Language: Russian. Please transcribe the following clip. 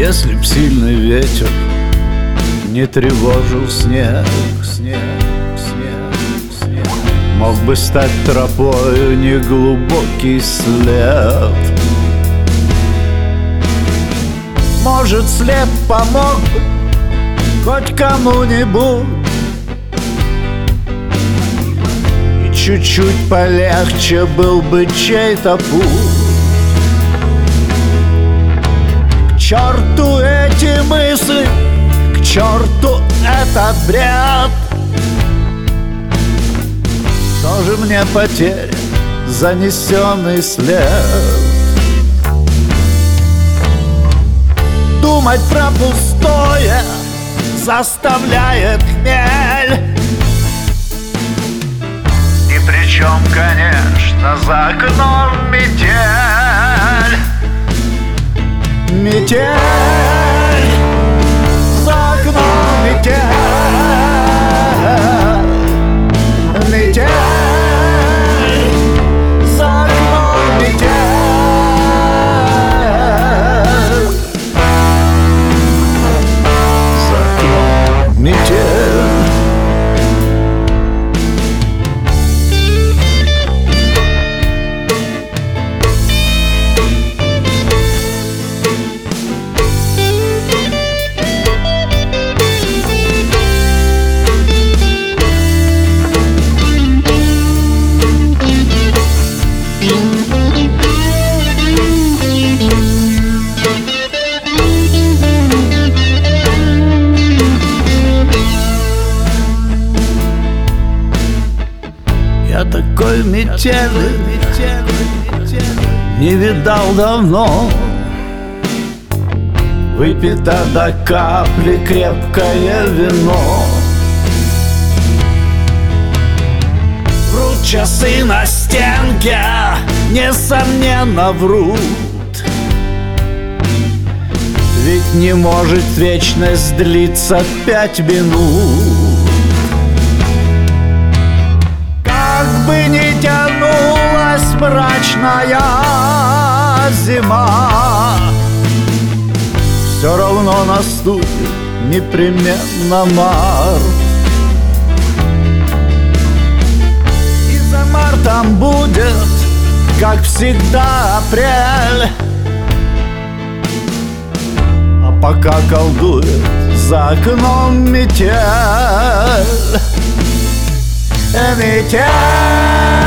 Если б сильный ветер не тревожил снег, мог бы стать тропою неглубокий след. Может, след помог бы хоть кому-нибудь, и чуть-чуть полегче был бы чей-то путь. К черту эти мысли, к черту этот бред. Тоже мне потеря, занесенный след. Думать про пустое заставляет хмель. И причем, конечно, за окном метель. Метель, за окном метель. Метель, за окном метель. За окном метель. Я такой метели не видал давно. Выпито до капли крепкое вино. Врут часы на стенке, несомненно врут. Ведь не может вечность длиться 5 минут. Как бы ни тянулась мрачная зима, все равно наступит непременно март. И за мартом будет, как всегда, апрель. А пока колдует за окном метель. Метель.